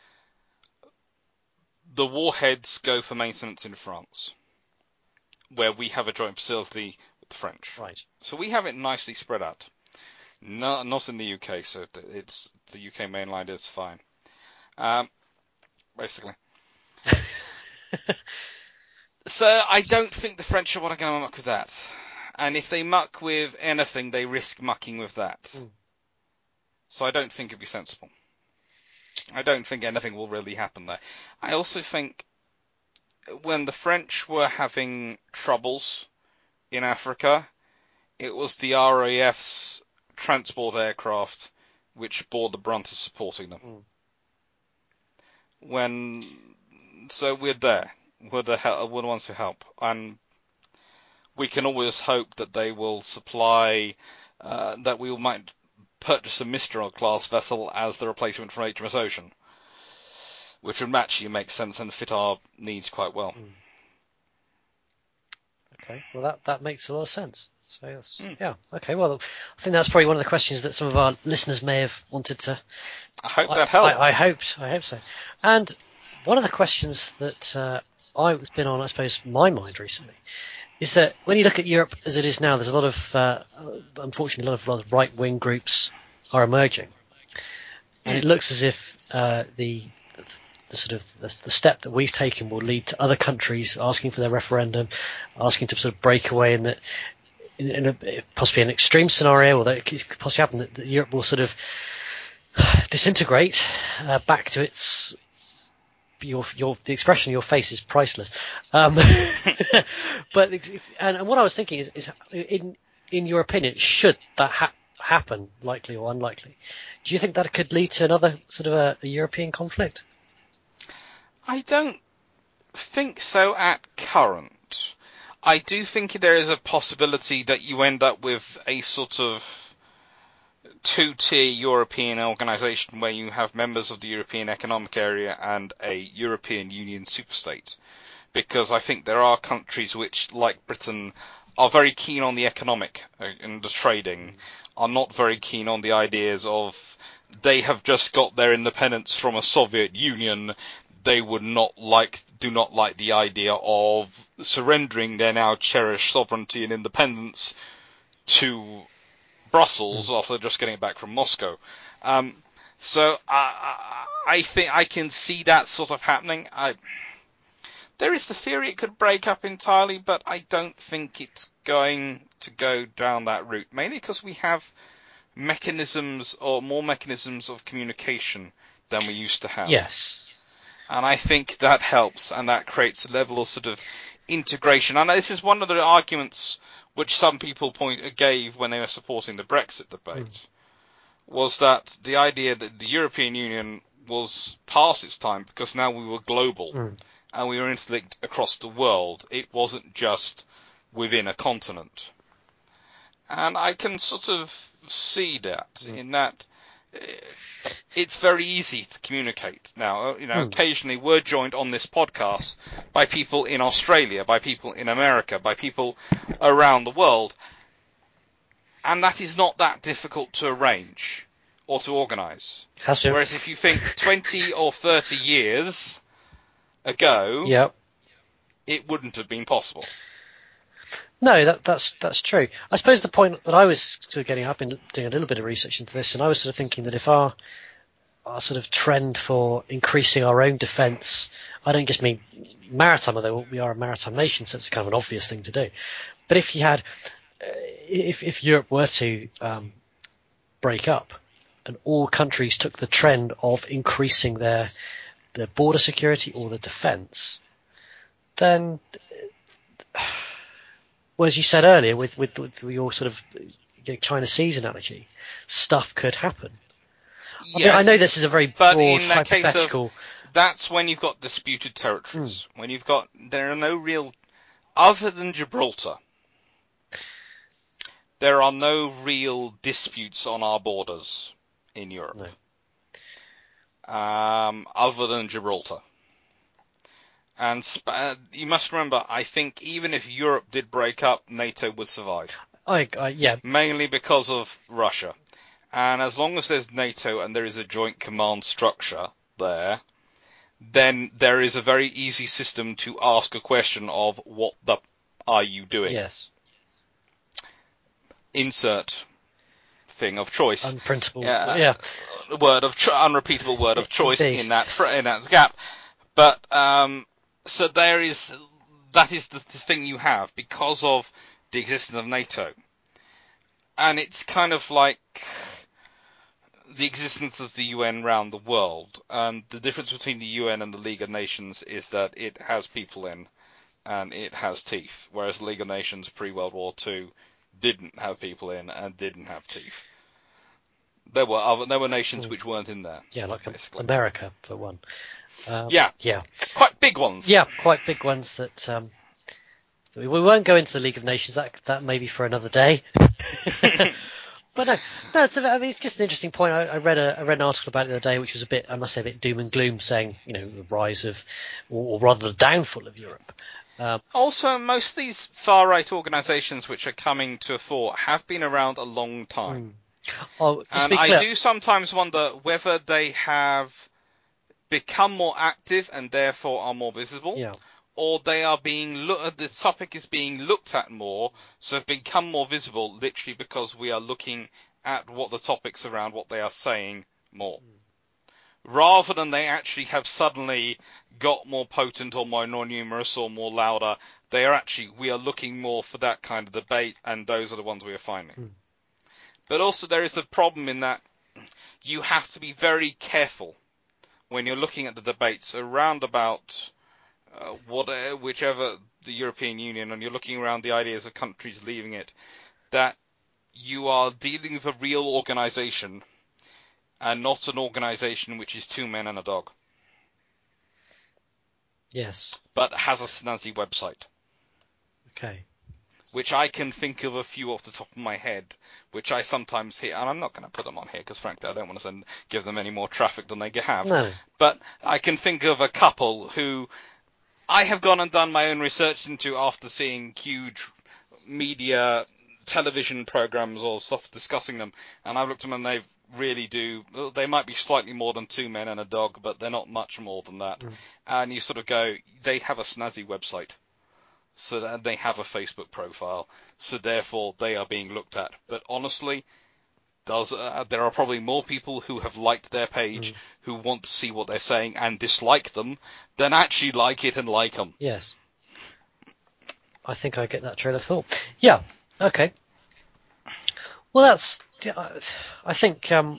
The warheads go for maintenance in France, where we have a joint facility with the French. Right. So we have it nicely spread out. No, not in the U K, so it's the U K mainland is fine. Um, basically. So I don't think the French are going to muck with that. And if they muck with anything, they risk mucking with that. Mm. So I don't think it'd be sensible. I don't think anything will really happen there. I also think when the French were having troubles in Africa, it was the R A F's transport aircraft which bore the brunt of supporting them. Mm. When, so we're there. We're the, we're the ones who help. And we can always hope that they will supply, uh, that we might purchase a Mistral class vessel as the replacement for H M S Ocean, which would actually make sense and fit our needs quite well. Mm. Okay, well that, that makes a lot of sense. So that's, mm. yeah, okay, well I think that's probably one of the questions that some of our listeners may have wanted to. I hope that helped. I, I hoped, I hope so. And one of the questions that uh, I've been on, I suppose, my mind recently, is that when you look at Europe as it is now, there's a lot of, uh, unfortunately, a lot of, lot of right-wing groups are emerging, and mm. it looks as if uh, the, the, the sort of the, the step that we've taken will lead to other countries asking for their referendum, asking to sort of break away in that, in, in a, possibly an extreme scenario, or that it could possibly happen that, that Europe will sort of disintegrate uh, back to its. Your, your, the expression on your face is priceless. Um, but, and, and what I was thinking is, is in, in your opinion, should that ha- happen, likely or unlikely, do you think that could lead to another sort of a, a European conflict? I don't think so at current. I do think there is a possibility that you end up with a sort of two-tier European organisation where you have members of the European Economic Area and a European Union superstate. Because I think there are countries which, like Britain, are very keen on the economic and the trading, are not very keen on the ideas of they have just got their independence from a Soviet Union. They would not like, do not like the idea of surrendering their now cherished sovereignty and independence to Brussels mm. after just getting it back from Moscow. Um, so I, I think I can see that sort of happening. I, there is the theory it could break up entirely, but I don't think it's going to go down that route, mainly because we have mechanisms or more mechanisms of communication than we used to have. Yes. And I think that helps, and that creates a level of sort of integration. And this is one of the arguments which some people point gave when they were supporting the Brexit debate, mm. was that the idea that the European Union was past its time because now we were global mm. and we were interlinked across the world. It wasn't just within a continent. And I can sort of see that mm. in that it's very easy to communicate now. You know, mm. occasionally we're joined on this podcast by people in Australia, by people in America, by people around the world. And that is not that difficult to arrange or to organise. Whereas if you think twenty or thirty years ago, yep. it wouldn't have been possible. No, that, that's that's true. I suppose the point that I was sort of getting up in doing a little bit of research into this, and I was sort of thinking that if our our sort of trend for increasing our own defence, I don't just mean maritime, although we are a maritime nation, so it's kind of an obvious thing to do. But if you had, uh, if if Europe were to um, break up, and all countries took the trend of increasing their their border security or their defence, then. Well, as you said earlier, with, with, with your sort of you know, China Seas analogy, stuff could happen. Yes, I mean, I know this is a very broad, in that hypothetical. Case of, that's when you've got disputed territories. Mm. When you've got, there are no real, other than Gibraltar, there are no real disputes on our borders in Europe. No. Um, other than Gibraltar. And uh, you must remember, I think even if Europe did break up, NATO would survive. I, I, yeah. Mainly because of Russia. And as long as there's NATO and there is a joint command structure there, then there is a very easy system to ask a question of what the are you doing? Yes. Insert thing of choice. Unprintable, uh, yeah. Word of cho- unrepeatable word of choice Indeed. in that fr- in that gap. But um, so there is that is the, the thing you have because of the existence of NATO, and it's kind of like the existence of the U N around the world. And the difference between the U N and the League of Nations is that it has people in, and it has teeth, whereas the League of Nations pre-World War Two didn't have people in and didn't have teeth. There were other, there were nations which weren't in there. Yeah, like basically. America, for one. Um, Yeah. Yeah. Quite big ones. Yeah, quite big ones that... Um, we won't go into the League of Nations. That that may be for another day. But no, no. It's, a, I mean, it's just an interesting point. I, I read a I read an article about it the other day, which was a bit, I must say, a bit doom and gloom, saying, you know, the rise of, or, or rather the downfall of Europe. Um, Also, most of these far-right organisations which are coming to a fore have been around a long time. oh, just to And be I clear, do sometimes wonder whether they have become more active and therefore are more visible, yeah, or they are being lo- the topic is being looked at more, so have become more visible literally because we are looking at what the topics around what they are saying more. Rather than they actually have suddenly got more potent or more numerous or more louder, they are actually, we are looking more for that kind of debate, and those are the ones we are finding. Mm. But also there is a problem in that you have to be very careful when you're looking at the debates around about uh, what, uh, whichever the European Union, and you're looking around the ideas of countries leaving it, that you are dealing with a real organisation and not an organisation which is two men and a dog. yes, But has a snazzy website. okay, Which I can think of a few off the top of my head, which I sometimes hear, and I'm not going to put them on here because frankly I don't want to send, give them any more traffic than they have. no, But I can think of a couple who I have gone and done my own research into after seeing huge media television programs or stuff discussing them, and I've looked at them and they really do, they might be slightly more than two men and a dog, but they're not much more than that. Mm. And you sort of go, they have a snazzy website. So that they have a Facebook profile, so therefore they are being looked at. But honestly, does uh, there are probably more people who have liked their page, mm. who want to see what they're saying and dislike them, than actually like it and like them. Yes. I think I get that train of thought. Yeah. Okay. Well, that's. I think. Um,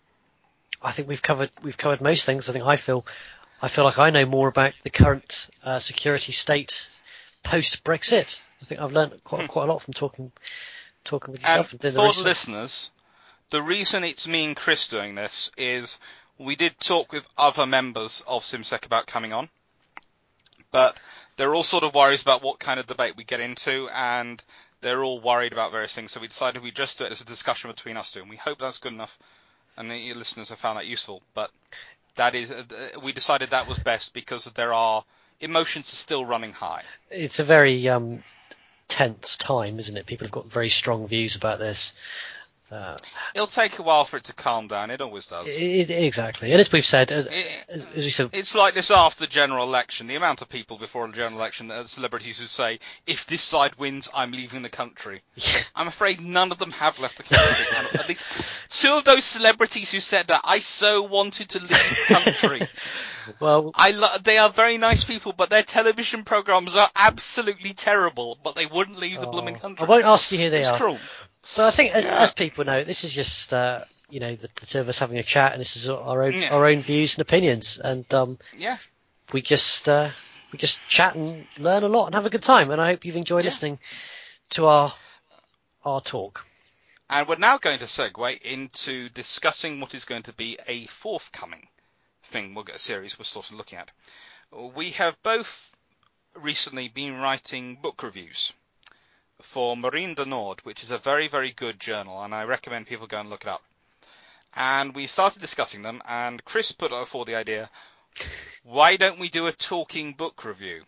I think we've covered we've covered most things. I think I feel. I feel like I know more about the current uh, security state post-Brexit. I think I've learned quite quite a lot from talking talking with yourself. And, and for the, the listeners, the reason it's me and Chris doing this is we did talk with other members of SimSec about coming on, but they're all sort of worried about what kind of debate we get into, and they're all worried about various things, so we decided we'd just do it as a discussion between us two, and we hope that's good enough, and the listeners have found that useful. But that is, uh, we decided that was best because there are emotions are still running high. It's a very um, tense time, isn't it? People have got very strong views about this. Uh, It'll take a while for it to calm down. It always does. It, exactly. And as we've said, as, it, as we said, it's like this after the general election. The amount of people before the general election, uh, celebrities who say, if this side wins, I'm leaving the country. I'm afraid none of them have left the country. And at least two of those celebrities who said that, I so wanted to leave the country. Well, I lo- they are very nice people, but their television programs are absolutely terrible, but they wouldn't leave the oh, blooming country. I won't ask you who they it's are. Cruel. But I think, as, yeah. as people know, this is just uh, you know the, the two of us having a chat, and this is our own yeah. our own views and opinions, and um, yeah, we just uh, we just chat and learn a lot and have a good time. And I hope you've enjoyed yeah. listening to our our talk. And we're now going to segue into discussing what is going to be a forthcoming thing. We'll get a series we're sort of looking at. We have both recently been writing book reviews for Marine du Nord, which is a very, very good journal, and I recommend people go and look it up. And we started discussing them, and Chris put forward the idea, why don't we do a talking book review?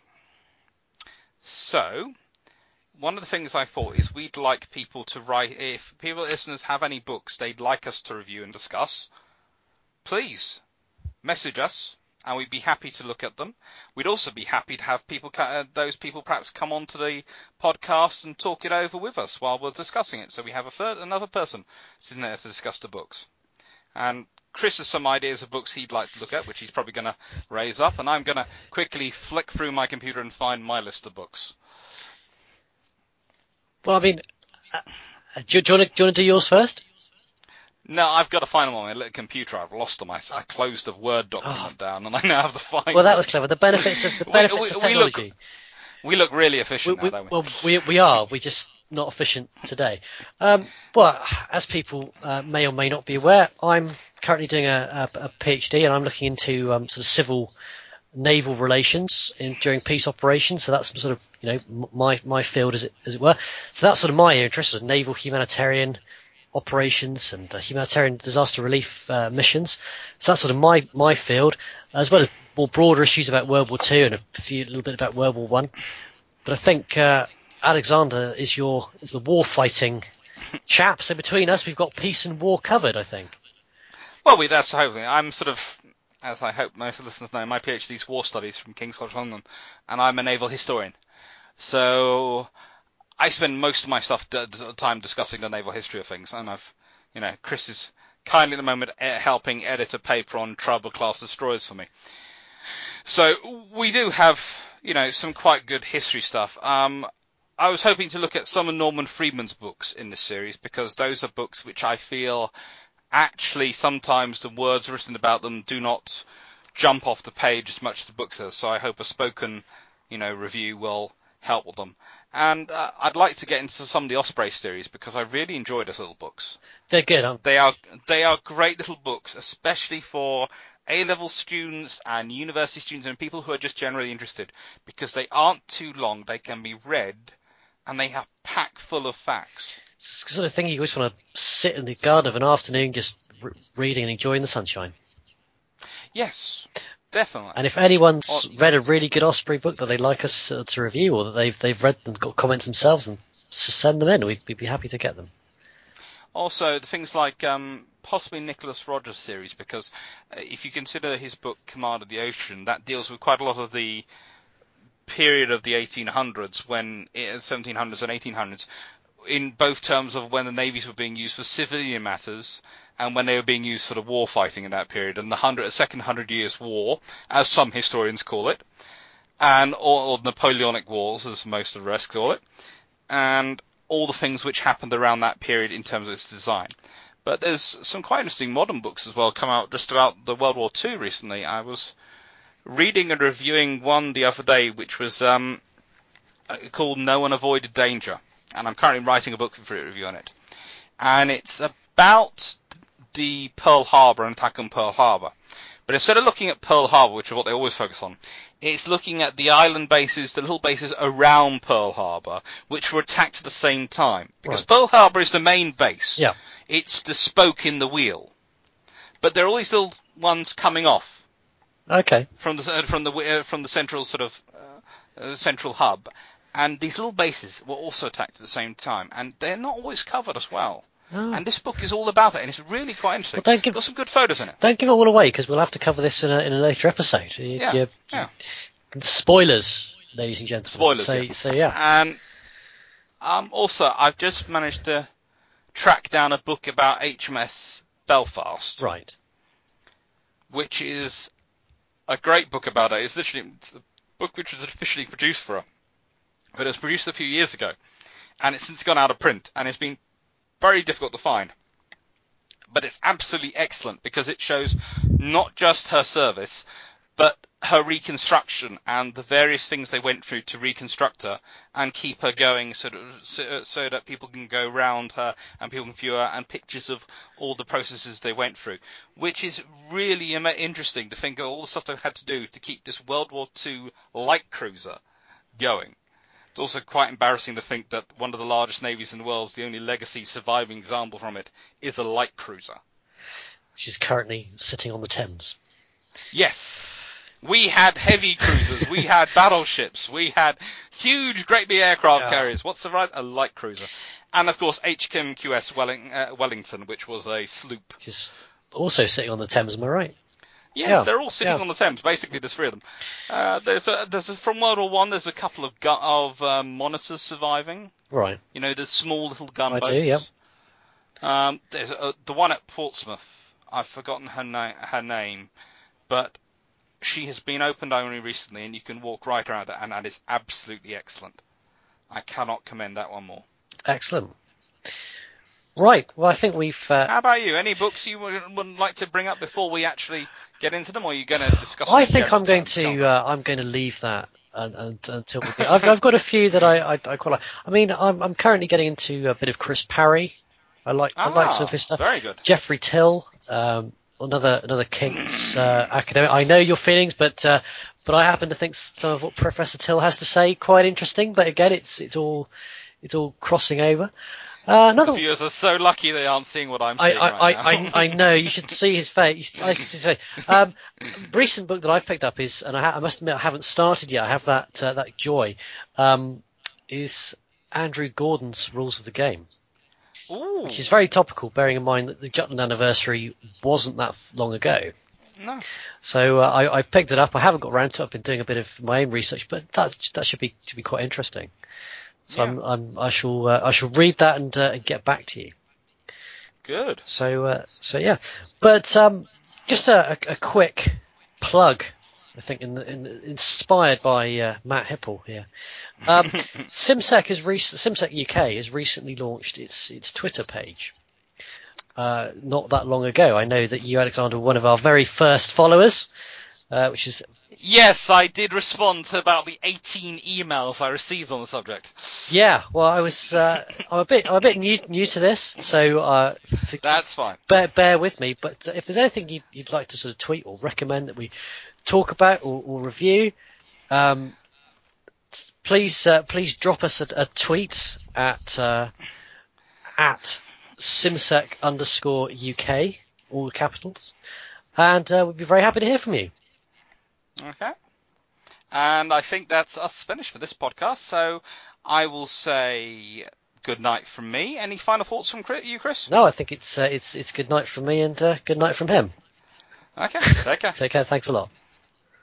So, one of the things I thought is we'd like people to write, if people, listeners, have any books they'd like us to review and discuss, please message us and we'd be happy to look at them. We'd also be happy to have people, uh, those people perhaps come on to the podcast and talk it over with us while we're discussing it. So we have a third, another person sitting there to discuss the books. And Chris has some ideas of books he'd like to look at, which he's probably going to raise up, and I'm going to quickly flick through my computer and find my list of books. Well, I mean, uh, do, do, you want to, do you want to do yours first? No, I've got to find them on my little computer. I've lost them. I, I closed the Word document oh. down, and I now have to find them. Well, that was clever. The benefits of the benefits we, we, of technology. We look, we look really efficient we, now, don't we? Well, we we are. We're just not efficient today. Um, well, as people uh, may or may not be aware, I'm currently doing a, a, a PhD, and I'm looking into um, sort of civil naval relations in, during peace operations. So that's sort of, you know, my my field, as it as it were. So that's sort of my interest, sort of naval humanitarian operations and uh, humanitarian disaster relief uh, missions. So that's sort of my my field, as well as more broader issues about World War Two and a few a little bit about World War One. But I think uh, Alexander is your is the war fighting chap. So between us, we've got peace and war covered, I think. Well, we that's hopefully. I'm sort of, as I hope most of the listeners know, my PhD is war studies from King's College London, and I'm a naval historian. So I spend most of my stuff d- d- time discussing the naval history of things, and I've, you know, Chris is kindly at the moment e- helping edit a paper on Trouble-class destroyers for me. So we do have, you know, some quite good history stuff. Um, I was hoping to look at some of Norman Friedman's books in this series, because those are books which I feel actually sometimes the words written about them do not jump off the page as much as the book says. So I hope a spoken, you know, review will help with them. And uh, I'd like to get into some of the Osprey series, because I really enjoy those little books. They're good, aren't they? They are, they are great little books, especially for A-level students and university students and people who are just generally interested, because they aren't too long, they can be read, and they are packed full of facts. It's the sort of thing you always want to sit in the garden of an afternoon just re- reading and enjoying the sunshine. Yes, definitely. And if anyone's or, read a really good Osprey book that they'd like us uh, to review, or that they've they've read and got comments themselves, and send them in. We'd, we'd be happy to get them. Also, things like um, possibly Nicholas Rogers' series, because uh, if you consider his book Command of the Ocean, that deals with quite a lot of the period of the eighteen hundreds, when seventeen hundreds and eighteen hundreds, in both terms of when the navies were being used for civilian matters and when they were being used for the war fighting in that period, and the hundred, Second Hundred Years' War, as some historians call it, and or, or Napoleonic Wars, as most of the rest call it, and all the things which happened around that period in terms of its design. But there's some quite interesting modern books as well come out just about the World War Two recently. I was reading and reviewing one the other day which was um, called No One Avoided Danger, and I'm currently writing a book for a review on it. And it's about the Pearl Harbor and attack on Pearl Harbor. But instead of looking at Pearl Harbor, which is what they always focus on, it's looking at the island bases, the little bases around Pearl Harbor, which were attacked at the same time. Because right. Pearl Harbor is the main base. Yeah. It's the spoke in the wheel. But there are all these little ones coming off. Okay. From the uh, from the uh, from the central sort of uh, uh, central hub, and these little bases were also attacked at the same time, and they're not always covered as well. Oh. And this book is all about it, and it's really quite interesting. Well, don't give, got some good photos in it. Don't give it all away, because we'll have to cover this in a, in a later episode. You, yeah, you, yeah. Spoilers, ladies and gentlemen. Spoilers, so, yes. so yeah. And um, also, I've just managed to track down a book about H M S Belfast. Right. Which is a great book about it. It's literally it's a book which was officially produced for her. But it was produced a few years ago, and it's since gone out of print, and it's been very difficult to find. But it's absolutely excellent, because it shows not just her service, but her reconstruction and the various things they went through to reconstruct her and keep her going, sort of, so, so that people can go round her and people can view her, and pictures of all the processes they went through, which is really interesting to think of all the stuff they've had to do to keep this World War Two light cruiser going. It's also quite embarrassing to think that one of the largest navies in the world, the only legacy surviving example from it, is a light cruiser. Which is currently sitting on the Thames. Yes. We had heavy cruisers, we had battleships, we had huge, great big aircraft yeah. carriers. What's the right? A light cruiser. And, of course, H M Q S Welling, uh, Wellington, which was a sloop. Which is also sitting on the Thames, am I right? Yes, Yeah, they're all sitting yeah. on the Thames. Basically, there's three of them. Uh, there's a, there's a, from World War One. There's a couple of gu- of um, monitors surviving. Right. You know, the small little I gunboats. do, yeah. Um, there's a, the one at Portsmouth. I've forgotten her na- her name, but she has been opened only recently, and you can walk right around it, and that is absolutely excellent. I cannot commend that one more. Excellent. Right. Well, I think we've. Uh, How about you? Any books you would, would like to bring up before we actually get into them, or are you going to discuss? I in think general I'm going terms? to. Go on, Uh, I'm going to leave that and, and, until we. I've, I've got a few that I, I, I quite like. I mean, I'm, I'm currently getting into a bit of Chris Parry. I like. I like some of his Ah, stuff. very good. Jeffrey Till. Um, another another Kinks uh, academic. I know your feelings, but uh, but I happen to think some of what Professor Till has to say quite interesting. But again, it's it's all it's all crossing over. Uh, another. The viewers are so lucky they aren't seeing what I'm I, seeing I, right now. I, I, I know, you should see his face. I can see his face. Um, recent book that I've picked up is, and I, ha- I must admit I haven't started yet, I have that uh, that joy, um, is Andrew Gordon's Rules of the Game, Ooh, which is very topical, bearing in mind that the Jutland anniversary wasn't that long ago. no. So uh, I, I picked it up. I haven't got around to it. I've been doing a bit of my own research, but that that should be should be quite interesting. So Yeah. I'm, I'm, I shall uh, I shall read that and, uh, and get back to you. Good. So, uh, so yeah, but um, just a, a, a quick plug. I think in, in, inspired by uh, Matt Hipple here. Um, SimSec has rec- SimSec U K has recently launched its its Twitter page. Uh, not that long ago, I know that you, Alexander, were one of our very first followers, uh, which is Yes, I did respond to about the eighteen emails I received on the subject. yeah. Well, I was uh, I'm a bit I'm a bit new new to this, so uh, for, That's fine. bear, bear with me. But uh, if there's anything you'd, you'd like to sort of tweet or recommend that we talk about or, or review, um, please uh, please drop us a, a tweet at uh, at simsec underscore UK, all the capitals, and uh, we'd be very happy to hear from you. Okay. And I think that's us finished for this podcast. So I will say good night from me. Any final thoughts from you, Chris? No, I think it's uh, it's it's good night from me and uh, good night from him. Okay. Take care. Take care. Thanks a lot.